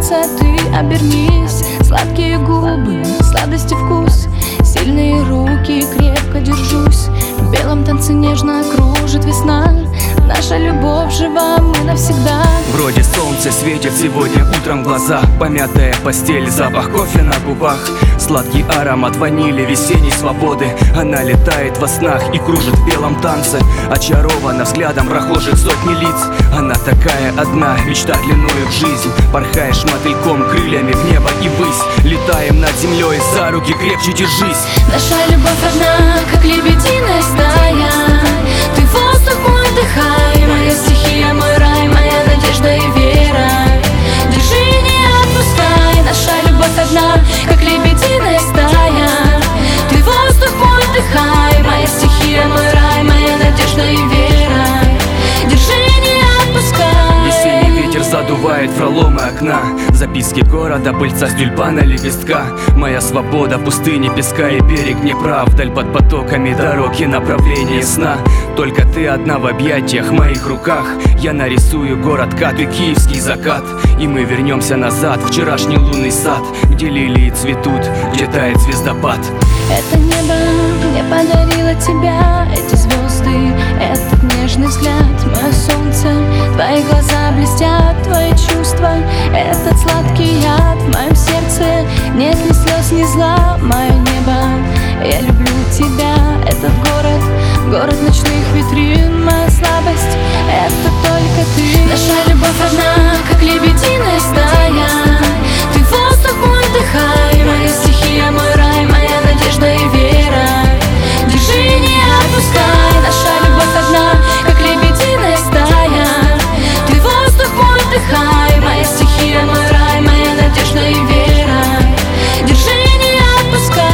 солнце, ты обернись. Сладкие губы, сладости вкус, сильные руки, крепко держусь. В белом танце нежно кружит весна. Наша любовь жива, мы навсегда. Вроде солнце светит сегодня утром глаза. Помятая постель, запах кофе на губах, сладкий аромат ванили, весенней свободы. Она летает во снах и кружит в белом танце. Очарована взглядом прохожих сотни лиц. Она такая одна, мечта длиною в жизнь. Порхаешь мотыльком, крыльями в небо и ввысь. Летаем над землей, за руки крепче держись. Наша любовь одна, как лебединая стая. Ты воздух мой, дыхай, моя стихия, мой рай, моя надежда и вера. Держи, не отпускай. Наша любовь одна, как лебединая стая. Ты воздух мой, дыхай, моя стихия, мой рай, моя надежда и вера. Держи, не отпускай. Весенний ветер задувает проломы окна. Записки города, пыльца с тюльпана, лепестка. Моя свобода, пустыни, песка и берег неправ. Вдаль под потоками дорог и направление сна. Только ты одна в объятиях, в моих руках. Я нарисую город, Кат и киевский закат. И мы вернемся назад, в вчерашний лунный сад, где лилии цветут, где тает звездопад. Это небо мне подарило тебя, эти звезды, этот нежный взгляд. Мое солнце, твои глаза блестят, твои чувства, этот сладкий яд. В моем сердце нет ни слез, ни зла. Мое небо, я люблю тебя. Этот город, город ночных витрин. Моя слабость, это только ты. Наша любовь одна, как лебединая стая. Ты воздух мой, дыхай, моя стихия, мой рай, моя надежда и вера. Держи, не отпускай. Наша любовь одна, как лебединая стая. Ты воздух мой, дыхай, моя стихия, мой рай, моя надежда и вера. Держи, не отпускай.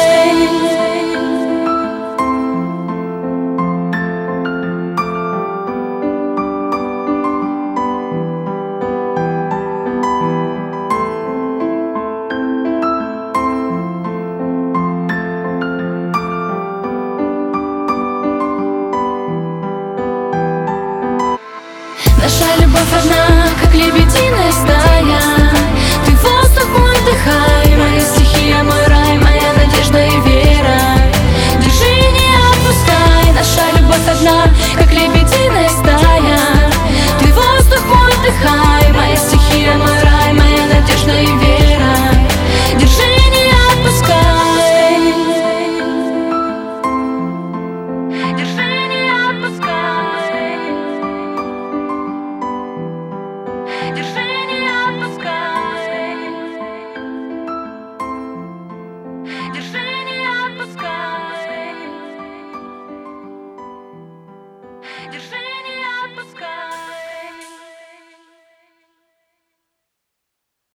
Наша любовь одна, как лебединая стая. Ты воздух мой, дыхай, моя стихия, мой рай, моя надежда и вера. Держи, не отпускай. Наша любовь одна, как лебединая.